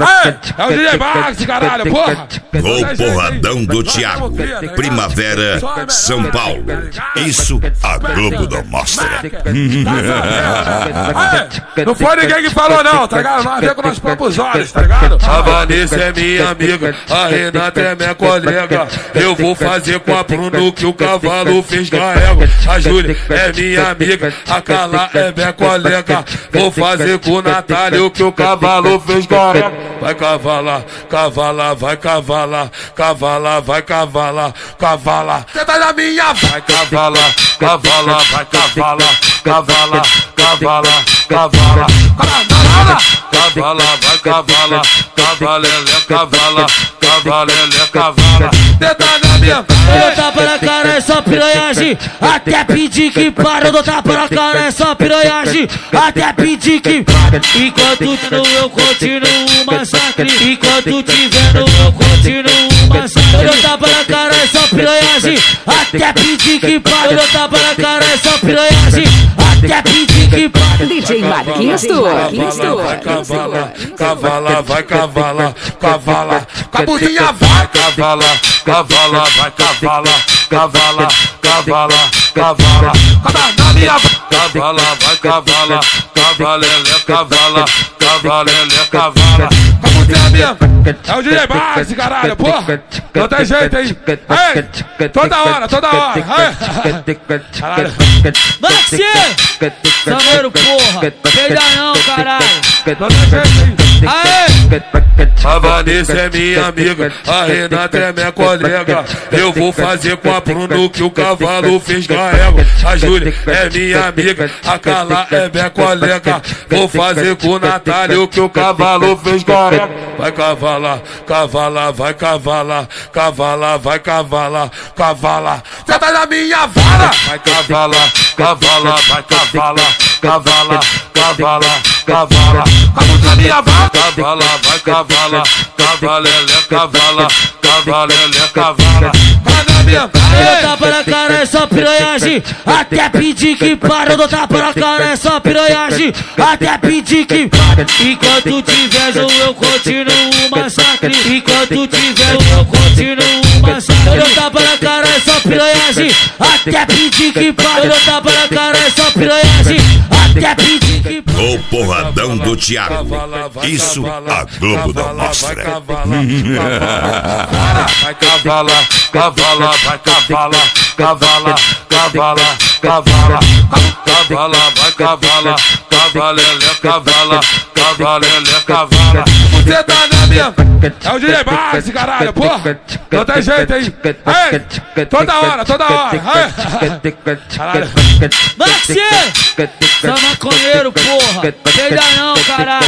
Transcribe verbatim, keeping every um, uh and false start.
Aê, é o D J Max, caralho, porra! O porradão do Thiago, Primavera, São Paulo. Isso a Globo não mostra. Aê, não foi ninguém que falou não, tá ligado? Nós vemos com nossos próprios olhos, tá ligado? A Vanessa é minha amiga, a Renata é minha colega. Eu vou fazer com a Bruno que o cavalo fez carrega. A Júlia é minha amiga, a Carla é minha colega. Vou fazer com o Natália o que o cavalo fez carrega. Vai cavalar, cavalar, vai cavalar, cavalar, vai cavalar, cavalar. Você tá na minha, vai cavalar, cavalar, vai cavalar, cavalar, cavalar, cavalar. Cavala, vai cavala, cavalele, cavala, cavalele, cavala. Tenta na minha, eu tapa na cara, é só piranhagem. Até pedir que para, eu dou tapa na cara, é só piranhagem. Até pedir que para. Enquanto não eu continuo o massacre. Enquanto tiver no eu continuo o massacre. Eu dou tapa na cara, é só piranhagem. Até pedir que para, eu dou tapa na cara, é só piranhagem. Até pedir que para. D J Marquinhos do Vai cavala, cavala, vai cavala, cavala. Cabuzinha vai cavala, cavala, vai cavala, cavala, cavala, cavala. na minha, Cavala, vai cavala, cavalele, cavala, cavalele, cavala. você é minha, é o D J Max, caralho, porra! Não tem jeito aí! Ei, toda hora, toda hora! Ei. Caralho! Maxi! Sameiro, porra! Peida não, caralho! Não tem jeito aí! Aê! A Vanessa é minha amiga, a Renata é minha colega. Eu vou fazer com a Bruno que o cavalo fez carrega. A Júlia é minha amiga, a Carla é minha colega. Vou fazer com o Natália o que o cavalo fez carrega. Vai cavalar, cavalar, vai cavalar, cavalar, vai cavalar, cavalar. Você tá na minha vara! Vai cavalar, cavalar, vai cavalar, cavalar, cavalar, cavalar. Vamos na minha vara! Cavala, vai cavala, cavalele, cavala, cavalele, cavala. Tá na minha Eu tapa na cara, é só piranhagem. Até pedir que para, eu dou tapa na cara, é só piranhagem. Até pedir que para. Enquanto tiver eu, eu continuo o massacre. Enquanto tiver eu, eu continuo o massacre. Eu dou tapa na cara, é só piranhagem. Até pedir que para. Eu dou tapa na cara, é só piranhagem. Até pedir que para. O porradão do Thiago. Isso a Globo não mostra. Vai cavala, cavala, vai cavala, cavala, cavala, cavala. Cavala, vai cavala, cavalele, cavala, cavalele, cavala. Você tá na minha, é o D J Max, caralho, porra! Não tem jeito aí! Ei, toda hora, toda hora! Ei. Caralho! Maxi! Sou maconheiro, porra! Peida não, caralho!